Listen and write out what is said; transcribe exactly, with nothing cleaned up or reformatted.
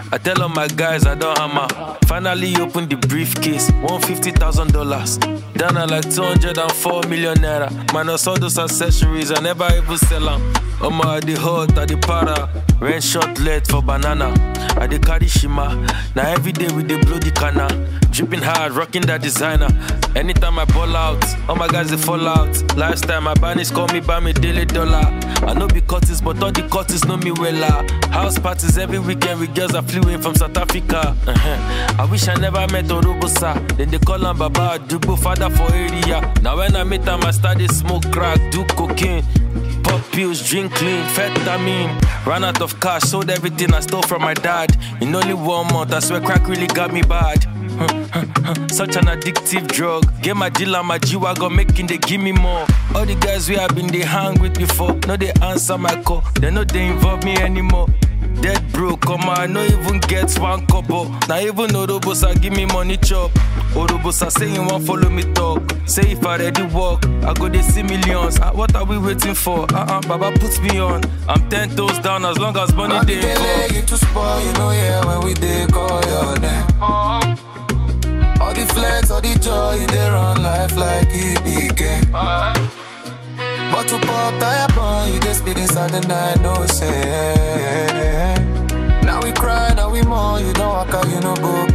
I tell all my guys I don't hammer. Finally open the briefcase, one hundred fifty thousand dollars. Down at like two hundred four million naira. Minus all those accessories, I never even sell them. Omo, I the hot, I the para. Rent short let for banana. I the carry shima. Now every day we the blow the canna. Dripping hard, rocking that designer. Anytime I ball out, all my guys they fall out. Lifestyle, my banis call me by me daily dollar. I know be Curtis, but all the Curtis know me well. Uh. House parties every weekend with girls that flew in from South Africa. Uh-huh. I wish I never met Orobosa. Then they call him Baba Dubo, father for area. Now when I meet him, I started smoke crack, do cocaine. Pop pills, drink clean, fentanyl. Ran out of cash, sold everything I stole from my dad. In only one month, I swear crack really got me bad. Such an addictive drug. Get my dealer, my G-Wagon, making they give me more. All the guys we have been they hang with before, no they answer my call. They know they involve me anymore. Dead broke, come on, I no even get one couple. Now even Orobosa give me money chop. Orobosa say you won't follow me talk. Say if I ready walk, I go they see millions. Uh, what are we waiting for? Uh-uh, Baba puts me on. I'm ten toes down as long as money they involved. You to spoil, you know yeah, when we dey call your name. All the flex, all the joy, they run life like it became. But to pop tire burn, you just spit inside the night, no say. Now we cry, now we mourn, you don't walk out, you no go